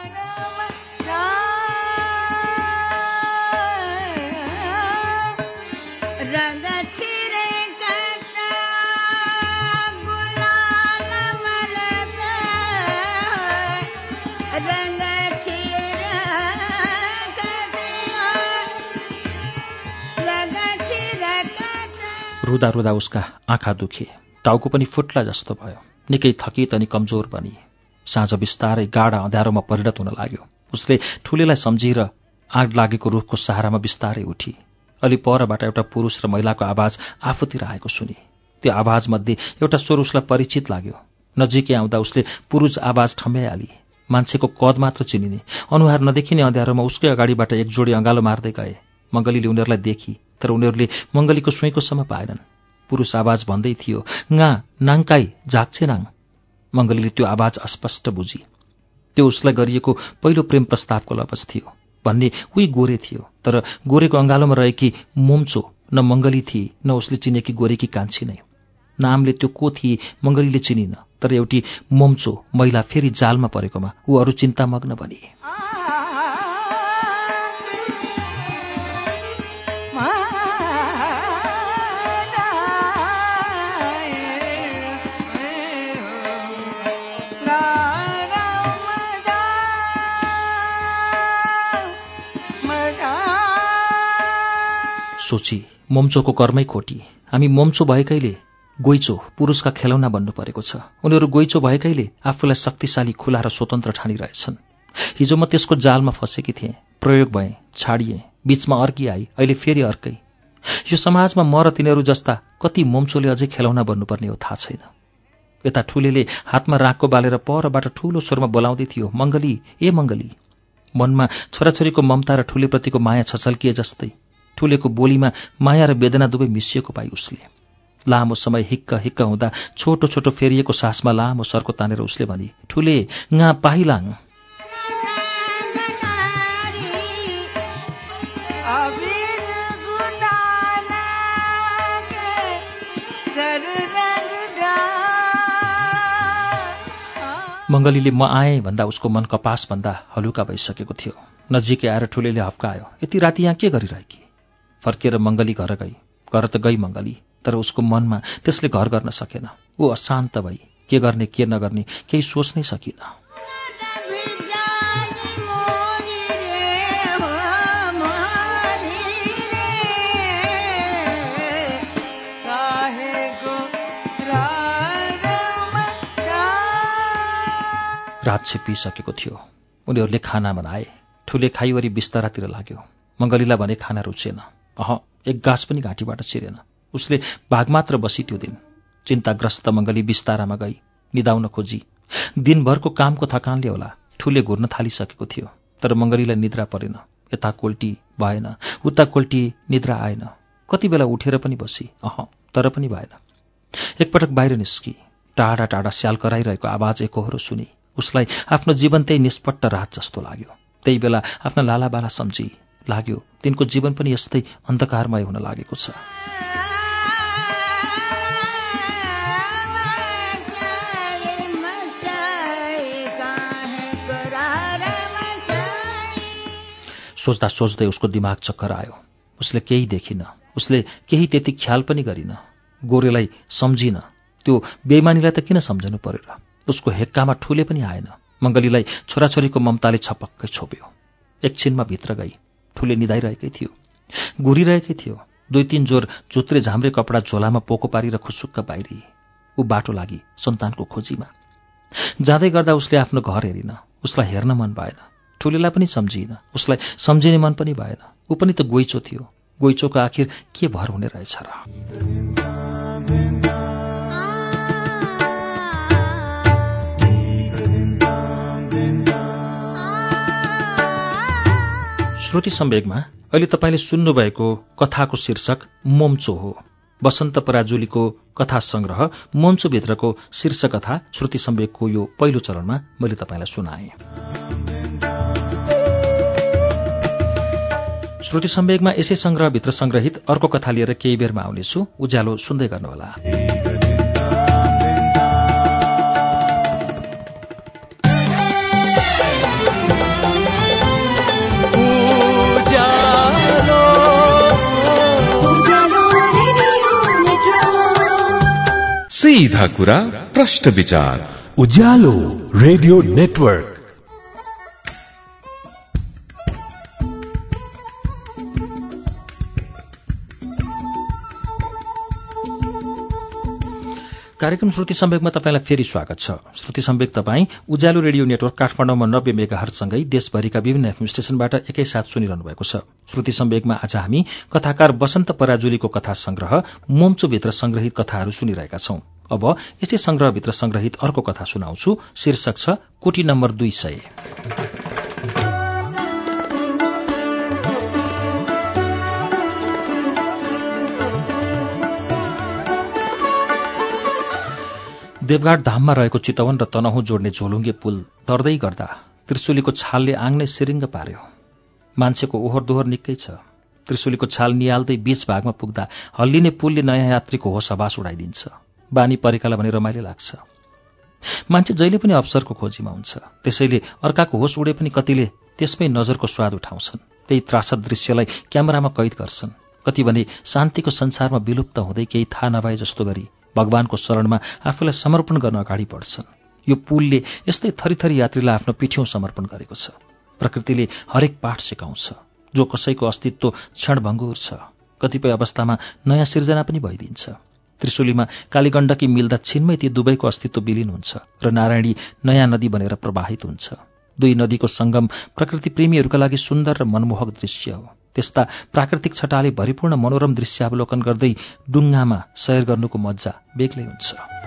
रुदा रुदा उसका आँखा दुखे, टाउको पनि फुट्ला जस्तो भयो। निकै थकित अनि कमजोर बनी। साँझ बिस्तारै गाढा अँध्यारोमा परिणत हुन लाग्यो। उसले ठुलेलाई सम्झिएर आग लागेको रुखको सहारामा बिस्तारै उठी। अलि परबाट एउटा पुरुष र महिलाको आवाज आफूतिर आएको सुनि। त्यो आवाजमध्ये एउटा स्वर उसलाई परिचित लाग्यो। नजिकै आउँदा उसले पुरुष आवाज ठम्ब्याइहाली। मान्छेको कद मात्र चिनिने, अनुहार नदेखिने अँध्यारोमा उसकै अगाडिबाट एक जोडी अँगालो मार्दै गए। मङ्गलीले उनीहरूलाई देखी, तर उनीहरूले मङ्गलीको सुइँकोसम्म पाएनन्। पुरुष आवाज भन्दै थियो, "ङा नाङकाई झाक्छे नाङ।" मङ्गलीले त्यो आवाज अस्पष्ट बुझी। त्यो उसलाई गरिएको पहिलो प्रेम प्रस्तावको लवज थियो। भन्ने उही गोरे थियो, तर गोरेको अँगालोमा रहेकी मोम्चो न मङ्गली थिए न उसले चिनेकी गोरेकी कान्छी नै। नामले त्यो को थिए मङ्गलीले चिनिन, तर एउटी मोम्चो महिला फेरि जालमा परेकोमा ऊ अरू चिन्तामग्न बनी। सोची, मोम्चोको कर्मै खोटी। हामी मोम्चो भएकैले गोइचो पुरुषका खेलौना बन्नु परेको छ। उनीहरू गोइचो भएकैले आफूलाई शक्तिशाली, खुला र स्वतन्त्र ठानिरहेछन्। हिजो म त्यसको जालमा फसेकी थिएँ, प्रयोग भएँ, छाडिएँ, बीचमा अर्की आई, अहिले फेरि अर्कै। यो समाजमा म र तिनीहरू जस्ता कति मोम्चोले अझै खेलौना बन्नुपर्ने हो थाहा छैन। यता ठुलेले हातमा रागको बालेर परबाट ठूलो स्वरमा बोलाउँदै थियो, "मङ्गली, ए मङ्गली।" मनमा छोराछोरीको ममता र ठुलेप्रतिको माया छछल्किए जस्तै ठुलेको बोलीमा माया र वेदना दुवै मिसिएको पाई उसले। लामो समय हिक्क हिक्क हुँदा छोटो छोटो फेरिएको सासमा लामो सर्को तानेर उसले भनी, "ठुले, ङा पाहिलाङ।" मङ्गलीले "म आएँ" भन्दा उसको मन कपास भन्दा हलुका भइसकेको थियो। नजिकै आएर ठुलेले हप्कायो, "यति राति यहाँ के गरिरहेकी?" फर्किएर मङ्गली घर गई। घर त गई मङ्गली, तर उसको मनमा त्यसले घर गर्न सकेन। ऊ अशान्त भई के गर्ने के नगर्ने केही सोच्नै सकिन। रात छिप्पिसकेको थियो। उनीहरूले खाना बनाए। ठुले खाइवरी बिस्तारातिर लाग्यो। मङ्गलीलाई भने खाना रुचेन। एक गाँस पनि घाँटीबाट चिरेन। उसले भाग मात्र बसी त्यो दिन। चिन्ताग्रस्त मङ्गली बिस्तारामा गई, निदाउन खोजी। दिनभरको कामको थकानले होला ठुले घुर्न थालिसकेको थियो, तर मङ्गलीलाई निद्रा परेन। यता कोल्टी भएन, उता कोल्टी, निद्रा आएन। कति बेला उठेर पनि बसी, तर पनि भएन। एकपटक बाहिर निस्की। टाढा टाढा स्याल कराइरहेको आवाज एकहोरो सुनि। उसलाई आफ्नो जीवन त्यही निष्पट्ट रात जस्तो लाग्यो। त्यही बेला आफ्ना लालाबाला सम्झी। लाग्यो तिनको जीवन पनि यस्तै अन्धकारमय हुन लागेको छ। सोच्दा सोच्दै उसको दिमाग चक्कर आयो। उसले केही देखिन। उसले केही त्यति ख्याल पनि गरिन। गोरेलाई सम्झिन। त्यो बेइमानीलाई त किन सम्झनु पर्यो र? उसको हेक्कामा ठुले पनि आएन। मङ्गलीलाई छोराछोरीको ममताले छपक्कै छोप्यो। एकछिनमा भित्र गई। ठुले निदाइरहेकै थियो, घुरिरहेकै थियो। 2-3 जोर जुत्रे झाम्रे कपडा झोलामा पोको पारेर खुसुक्क बाहिरी। ऊ बाटो लागि सन्तानको खोजीमा। जाँदै गर्दा उसले आफ्नो घर हेरिन, उसलाई हेर्न मन भएन। ठुलेलाई पनि सम्झिन, उसलाई सम्झिने मन पनि भएन। ऊ पनि त गोइचो थियो। गोइचोको आखिर के भर हुने रहेछ र? श्रुति सम्वेगमा अहिले तपाईँले सुन्नुभएको कथाको शीर्षक मोम्चो हो। वसन्त पराजुलीको कथा संग्रह मोम्चोभित्रको शीर्षकथा श्रुति सम्वेगको यो पहिलो चरणमा मैले तपाईँलाई सुनाएँ। श्रुति सम्वेगमा यसै संग्रहभित्र संग्रहित अर्को कथा लिएर केही बेरमा आउनेछु। उज्यालो सुन्दै गर्नुहोला। सीधा कुरा प्रश्न विचार उज्यालो रेडियो नेटवर्क। कार्यक्रम श्रुति सम्वेगमा तपाईलाई फेरि स्वागत छ। श्रुति सम्वेग तपाईँ उज्यालो रेडियो नेटवर्क काठमाडौँमा 90 मेगाहर्जसँगै देशभरिका विभिन्न एफएम स्टेशनबाट एकैसाथ सुनिरहनु भएको छ। श्रुति सम्वेगमा आज हामी कथाकार वसन्त पराजुलीको कथा संग्रह मोम्चोभित्र संग्रहित कथाहरू सुनिरहेका छौं। अब यसै संग्रहभित्र संग्रहित अर्को कथा सुनाउँछु। शीर्षक छ कोटी नम्बर 200। देवघाट धाममा रहेको चितवन र तनहुँ जोड्ने झोलुङ्गे पुल तर्दै गर्दा त्रिशुलीको छालले आङ नै सिरिङ्ग पार्यो। मान्छेको ओहोर दोहोर निकै छ। त्रिशुलीको छाल निहाल्दै बीच भागमा पुग्दा हल्लिने पुलले नयाँ यात्रीको होस हवास उडाइदिन्छ। बानी परेकालाई भने रमाइलो लाग्छ। मान्छे जहिले पनि अवसरको खोजीमा हुन्छ, त्यसैले अर्काको होस उडे पनि कतिले त्यसमै नजरको स्वाद उठाउँछन्। त्यही त्रासद दृश्यलाई क्यामेरामा कैद गर्छन्। कति भने शान्तिको संसारमा विलुप्त हुँदै केही थाहा नभए जस्तो गरी भगवानको शरणमा आफूलाई समर्पण गर्न अगाडि बढ्छन्। यो पुलले यस्तै थरीथरी यात्रीलाई आफ्नो पिठ्यौं समर्पण गरेको छ। प्रकृतिले हरेक पाठ सिकाउँछ। जो कसैको अस्तित्व क्षणभङ्गुर छ, कतिपय अवस्थामा नयाँ सिर्जना पनि भइदिन्छ। त्रिशुलीमा कालीगण्डकी मिल्दा छिनमै ती दुवैको अस्तित्व विलीन हुन्छ र नारायणी नयाँ नदी बनेर प्रवाहित हुन्छ। दुई नदीको संगम प्रकृति प्रेमीहरूका लागि सुन्दर र मनमोहक दृश्य हो। त्यस्ता प्राकृतिक छटाले भरिपूर्ण मनोरम दृश्यावलोकन गर्दै डुङ्गामा सैर गर्नुको मज्जा बेग्लै हुन्छ।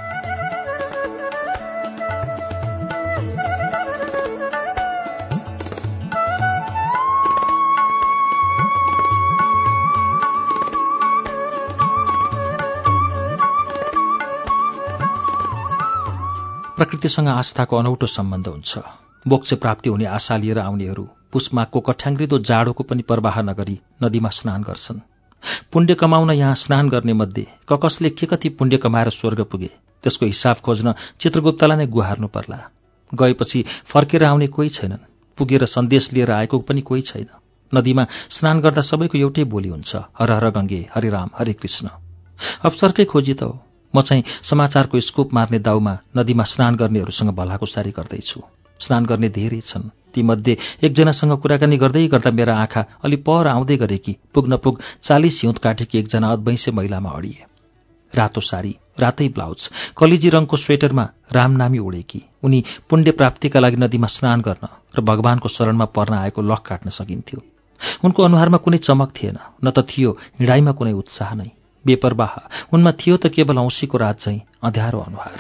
प्रकृतिसँग आस्थाको अनौठो सम्बन्ध हुन्छ। मोक्ष प्राप्ति हुने आशा लिएर आउनेहरू पुष्माको कठ्याङ्ग्रिदो जाडोको पनि प्रवाह नगरी नदीमा स्नान गर्छन्। पुण्य कमाउन यहाँ स्नान गर्ने मध्ये कसले के कति पुण्य कमाएर स्वर्ग पुगे त्यसको हिसाब खोज्न चित्रगुप्तलाई नै गुहार्नु पर्ला। गएपछि फर्केर आउने कोही छैनन्। पुगेर सन्देश लिएर आएको पनि कोही छैन। नदीमा स्नान गर्दा सबैको एउटै बोली हुन्छ, हर हर गङ्गे, हरे राम, हरे कृष्ण। अवसरकै खोजी त हो। म चाहिँ समाचारको स्कोप मार्ने दाउमा नदीमा स्नान गर्नेहरूसँग भलाकुसारी गर्दैछु। स्नान गर्ने धेरै छन्। तीमध्ये एकजनासँग कुराकानी गर्दै गर्दा मेरा आँखा अलि पर आउँदै गरेकी पुग्न पुग 40 हिउँद काटेकी एकजना अद्वैंसे महिलामा अडिए। रातो साडी, रातै ब्लाउज, कलिजी रङको स्वेटरमा रामनामी उडेकी उनी पुण्य प्राप्तिका लागि नदीमा स्नान गर्न र भगवानको शरणमा पर्न आएको लख काट्न सकिन्थ्यो। उनको अनुहारमा कुनै चमक थिएन, न त थियो हिँडाइमा कुनै उत्साह नै। बेपरवाह उनमा थियो त केवल औँसीको रात झैं अँध्यारो अनुहार।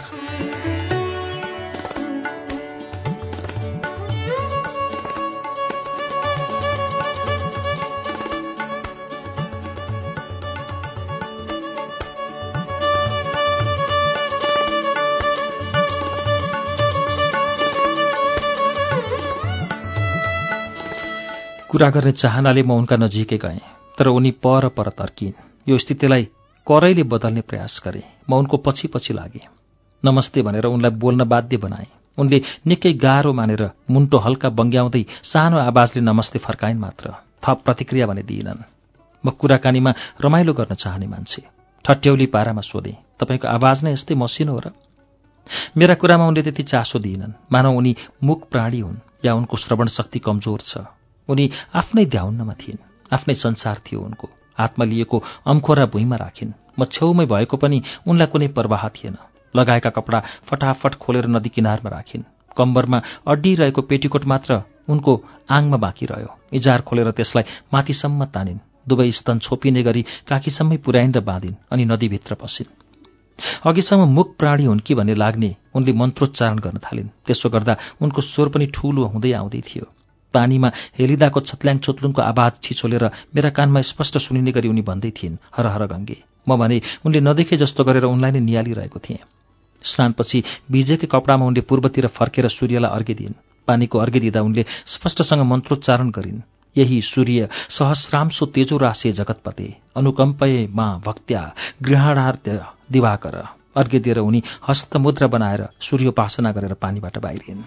कुरा गर्ने चाहनाले म उनका नजिकै गएँ, तर उनी पर तर्किन्। यो स्थितिलाई करैले बदल्ने प्रयास गरे। म उनको पछि पछि लागेँ। नमस्ते भनेर उनलाई बोल्न बाध्य बनाएँ। उनले निकै गाह्रो मानेर मुन्टो हल्का बङ्ग्याउँदै सानो आवाजले नमस्ते फर्काइन् मात्र, थप प्रतिक्रिया भने दिइनन्। म कुराकानीमा रमाइलो गर्न चाहने मान्छे। ठट्यौली पारामा सोधेँ, तपाईँको आवाज नै यस्तै मसिनो हो र? मेरा कुरामा उनले त्यति चासो दिइनन्। मानौ उनी मूक प्राणी हुन् या उनको श्रवण शक्ति कमजोर छ। उनी आफ्नै ध्याउन्नमा थिइन्। आफ्नै संसार थियो उनको। हातमा लिएको अम्खोरा भुइँमा राखिन्। म छेउमै भएको पनि उनलाई कुनै परवाह थिएन। लगाएका कपडा फटाफट खोलेर नदी किनारमा राखिन्। कम्बरमा अड्डिरहेको पेटीकोट मात्र उनको आङमा बाँकी रह्यो। इजार खोलेर त्यसलाई माथिसम्म तानिन्। दुवै स्तन छोपिने गरी काखीसम्मै पुर्याइन् र बाँधिन् अनि नदीभित्र पसिन्। अघिसम्म मुख प्राणी हुन् कि भन्ने लाग्ने उनले मन्त्रोच्चारण गर्न थालिन्। त्यसो गर्दा उनको स्वर पनि ठूलो हुँदै आउँदै थियो। पानीमा हेलिदाको छत्ल्याङ छोत्लुङको आवाज छिछोलेर मेरा कानमा स्पष्ट सुनिने गरी उनी भन्दै थिइन्, हर हर गङ्गे। म भने उनले नदेखे जस्तो गरेर उनलाई नै नियालिरहेको थिएँ। स्नानपछि भिजेकै कपडामा उनले पूर्वतिर फर्केर सूर्यलाई अर्घ्य दिइन्। पानीको अर्घ्य दिँदा उनले स्पष्टसँग मन्त्रोच्चारण गरिन्, यही सूर्य सहस्रांशो तेजोराशे जगतपते अनुकम्पये मा भक्त्या गृहाणार्थ दिवाकर। अर्घ्य दिएर उनी हस्तमुद्रा बनाएर सूर्योपासना गरेर पानीबाट बाहिरिन्।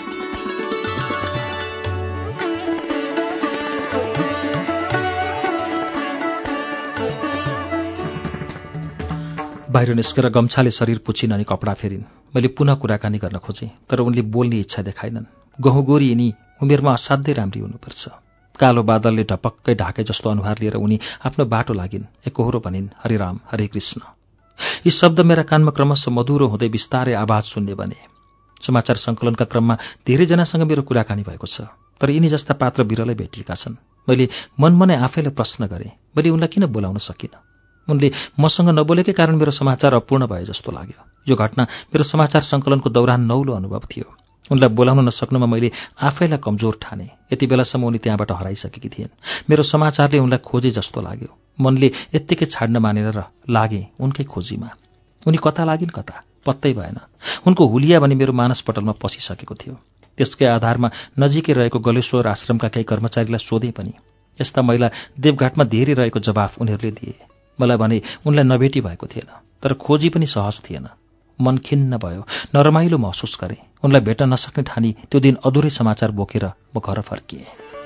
बाहिर निस्केर गम्छाले शरीर पुछिन् अनि कपडा फेरिन्। मैले पुनः कुराकानी गर्न खोजेँ, तर उनले बोल्ने इच्छा देखाइनन्। गहुँगोरी यिनी उमेरमा असाध्यै राम्री हुनुपर्छ। कालो बादलले ढपक्कै ढाके जस्तो अनुहार लिएर उनी आफ्नो बाटो लागिन्। एकोहोरो भनिन्, हरे राम हरे कृष्ण। यी शब्द मेरा कानमा क्रमशः मधुरो हुँदै बिस्तारै आवाज सुन्ने बने। समाचार सङ्कलनका क्रममा धेरैजनासँग मेरो कुराकानी भएको छ, तर यिनी जस्ता पात्र बिरलै भेटिएका छन्। मैले मनमनै आफैलाई प्रश्न गरेँ, मैले उनलाई किन बोलाउन सकिनँ? उनले मसँग नबोलेकै कारण मेरो समाचार अपूर्ण भए जस्तो लाग्यो। यो घटना मेरो समाचार सङ्कलनको दौरान नौलो अनुभव थियो। उनलाई बोलाउन नसक्नुमा मैले आफैलाई कमजोर ठाने। यति बेलासम्म उनी त्यहाँबाट हराइसकेकी थिइन्। मेरो समाचारले उनलाई खोजे जस्तो लाग्यो। मनले यत्तिकै छाड्न मानेर लागे उनकै खोजीमा। उनी कता लागिन् कता, पत्तै भएन। उनको हुलिया भने मेरो मानसपटलमा पसिसकेको थियो। त्यसकै आधारमा नजिकै रहेको गलेश्वर आश्रमका केही कर्मचारीलाई सोधेँ पनि। यस्ता महिला देवघाटमा धेरै रहेको जवाफ उनीहरूले दिए। मलाई भने उनलाई नभेटी भएको थिएन, तर खोजी पनि सहज थिएन। मन खिन्न भयो, नरमाइलो महसुस गरेँ। उनलाई भेट्न नसक्ने ठानी त्यो दिन अधुरै समाचार बोकेर म घर फर्किएँ।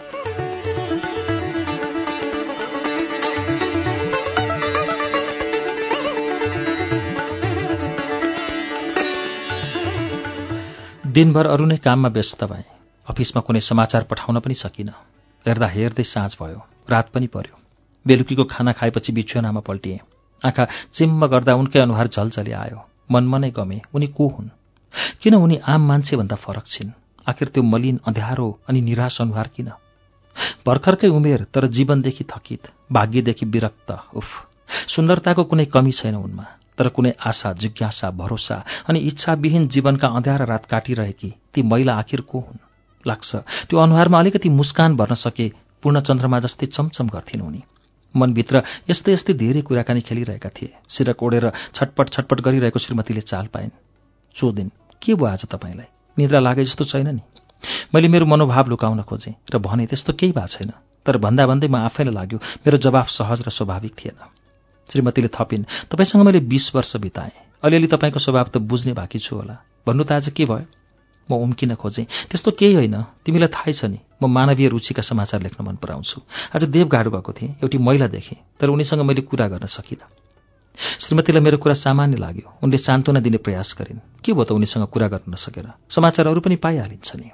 दिनभर अरू नै काममा व्यस्त भएँ। अफिसमा कुनै समाचार पठाउन पनि सकिनँ। हेर्दा हेर्दै साँझ भयो, रात पनि पर्यो। बेलुकीको खाना खाएपछि बिछोनामा पल्टिएँ। आँखा चिम्म गर्दा उनकै अनुहार झलझली आयो। मनमनै गमे, उनी को हुन्? किन उनी आम मान्छेभन्दा फरक छिन्? आखिर त्यो मलिन, अँध्यारो अनि निराश अनुहार किन? भर्खरकै उमेर, तर जीवनदेखि थकित, भाग्यदेखि विरक्त। उफ, सुन्दरताको कुनै कमी छैन उनमा, तर कुनै आशा, जिज्ञासा, भरोसा अनि इच्छाविहीन जीवनका अँध्यारा रात काटिरहेकी ती महिला आखिर को हुन्? लाग्छ त्यो अनुहारमा अलिकति मुस्कान भर्न सके पूर्णचन्द्रमा जस्तै चमचम गर्थिन् उनी। मनभित्र यस्तै यस्तै धेरै कुराकानी खेलिरहेका थिए। सिरक ओढेर छटपट छटपट गरिरहेको श्रीमतीले चाल पाइन्। सोधिन्, के भयो आज तपाईँलाई? निद्रा लागे जस्तो छैन नि? मैले मेरो मनोभाव लुकाउन खोजेँ र भने त्यस्तो केही भएको छैन, तर भन्दा भन्दै म आफैलाई लाग्यो मेरो जवाफ सहज र स्वाभाविक थिएन। श्रीमतीले थपिन्, तपाईँसँग मैले 20 वर्ष बिताएँ, अलिअलि तपाईँको स्वभाव त बुझ्ने बाँकी छु होला। भन्नु त आज के भयो? म उम्किन खोजेँ, त्यस्तो केही होइन, तिमीलाई थाहै छ नि, म मानवीय रुचिका समाचार लेख्न मन पराउँछु। आज देवघाट गएको थिएँ, एउटी महिला देखेँ, तर उनीसँग मैले कुरा गर्न सकिनँ। श्रीमतीलाई मेरो कुरा सामान्य लाग्यो। उनले सान्त्वना दिने प्रयास गरिन्। के भयो त उनीसँग कुरा गर्न नसकेर? समाचार अरू पनि पाइहालिन्छ नि।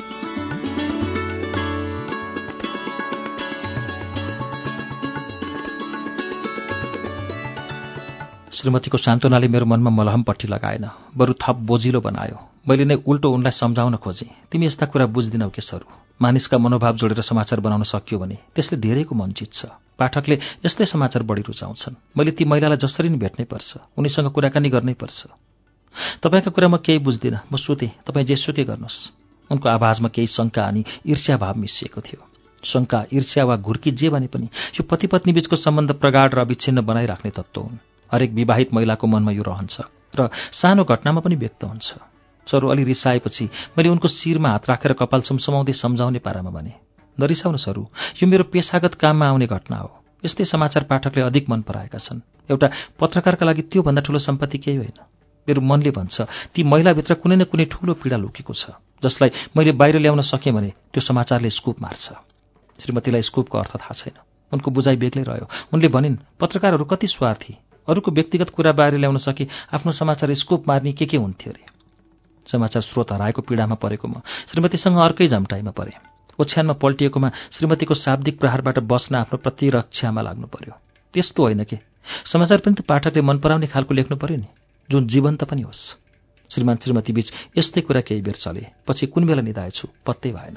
श्रीमतीको सान्त्वनाले मेरो मनमा मलहमपट्टि लगाएन, बरु थप बोझिलो बनायो। मैले नै उल्टो उनलाई सम्झाउन खोजेँ, तिमी यस्ता कुरा बुझ्दिनौ के सरू? मानिसका मनोभाव जोडेर समाचार बनाउन सकियो भने त्यसले धेरैको मन जित्छ। पाठकले यस्तै समाचार बढी रुचाउँछन्। मैले ती महिलालाई जसरी नै भेट्नै पर्छ, उनीसँग कुराकानी गर्नै पर्छ। तपाईँका कुरा म केही बुझ्दिनँ, म सुतेँ, तपाईँ जेसुकै गर्नुहोस्। उनको आवाजमा केही शङ्का अनि ईर्ष्या भाव मिसिएको थियो। शङ्का, ईर्ष्या वा घुर्की जे भने पनि यो पति पत्नी बीचको सम्बन्ध प्रगाढ र अविच्छिन्न बनाइराख्ने तत्त्व हुन्। हरेक विवाहित महिलाको मनमा यो रहन्छ र सानो घटनामा पनि व्यक्त हुन्छ। सरू अलि रिसाएपछि मैले उनको शिरमा हात राखेर कपाल सुमसुमाउँदै सम्झाउने पारामा भने, नरिसाउन सरू, यो मेरो पेशागत काममा आउने घटना हो। यस्तै समाचार पाठकले अधिक मन पराएका छन्। एउटा पत्रकारका लागि त्योभन्दा ठूलो सम्पत्ति केही होइन। मेरो मनले भन्छ ती महिलाभित्र कुनै न कुनै ठूलो पीडा लुकेको छ, जसलाई मैले बाहिर ल्याउन सकेँ भने त्यो समाचारले स्कुप मार्छ। श्रीमतीलाई स्कुपको अर्थ थाहा छैन। उनको बुझाइ बेग्लै रह्यो। उनले भनिन्, पत्रकारहरू कति स्वार्थी, अरूको व्यक्तिगत कुरा बाहिर ल्याउन सके आफ्नो समाचार स्कुप मार्ने के हुन्थ्यो अरे। समाचार स्रोत हराएको पीडामा परेको म श्रीमतीसँग अर्कै झम्टाइमा परेँ। ओछ्यानमा पल्टिएकोमा श्रीमतीको शाब्दिक प्रहारबाट बस्न आफ्नो प्रतिरक्षामा लाग्नु पर्यो। त्यस्तो होइन के, समाचार पनि त पाठकले मन पराउने खालको लेख्नु पर्यो नि। जुन जीवन्त पनि होस्। श्रीमान श्रीमती बीच यस्तै कुरा केही बेर चले, पछि कुन बेला निधाएछु पत्तै भएन।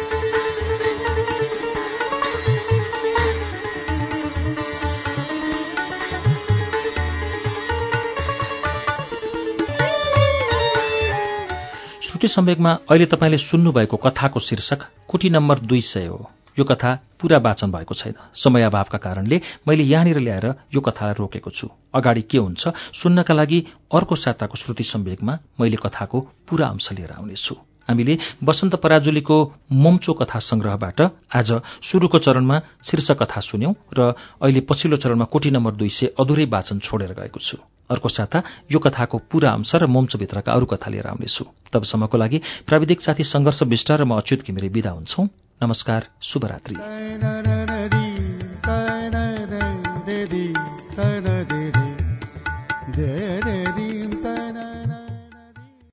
श्रुति सम्वेकमा अहिले तपाईँले सुन्नुभएको कथाको शीर्षक कुटी नम्बर 200 हो। यो कथा पूरा वाचन भएको छैन। समयाभावका कारणले मैले यहाँनिर ल्याएर यो कथालाई रोकेको छु। अगाडि के हुन्छ सुन्नका लागि अर्को साताको श्रुति सम्वेकमा मैले कथाको पूरा अंश लिएर आउनेछु। हामीले वसन्त पराजुलीको मोम्चो कथा संग्रहबाट आज सुरुको चरणमा शीर्षक कथा सुन्यौं र अहिले पछिल्लो चरणमा कोटी नम्बर 200 अधुरै वाचन छोडेर गएको छु। अर्को साता यो कथाको पूरा अंश र मोम्चोभित्रका अरू कथा लिएर आउनेछु। तबसम्मको लागि प्राविधिक साथी संघर्ष विष्ट र म अच्युत घिमिरे बिदा हुन्छौं। नमस्कार, शुभरात्रि।